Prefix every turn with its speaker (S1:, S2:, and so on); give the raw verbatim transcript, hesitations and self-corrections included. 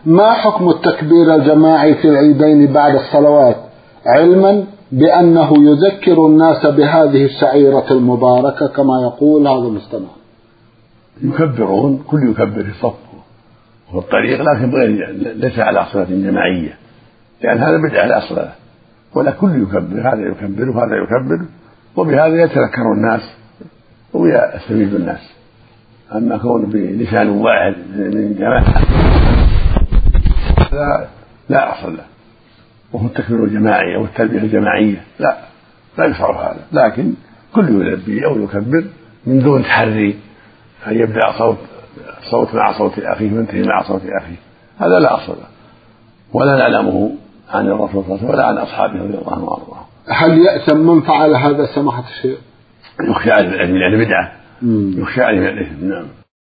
S1: ما حكم التكبير الجماعي في العيدين بعد الصلوات، علما بأنه يذكر الناس بهذه الشعيرة المباركة كما يقول هذا المستمع؟
S2: يكبرون، كل يكبر في صفه وفي الطريق، لكن غير ليس على صلاة جماعية، لأن هذا بدعة لا أصل له، ولا كل يكبر، هذا يكبر وهذا يكبر، وبهذا يتذكر الناس ويستفيد الناس. أما كون بلسان واحد من جماعة لا, لا أصل له، وهو التكبير الجماعي أو التلبية الجماعية لا لا يشرع هذا، لكن كل يلبي أو يكبر من دون تحري أن يبدأ صوت صوت مع صوت أخيه وينتهي مع صوت أخيه، هذا لا أصل له، ولا نعلمه عن الرسول صلى الله عليه وسلم ولا عن أصحابه رضي الله عنهم وأرضاهم.
S1: هل يأثم من فعل هذا سماحة الشيخ؟
S2: يخشى عليه من البدعة، يخشى عليه من الإثم. نعم.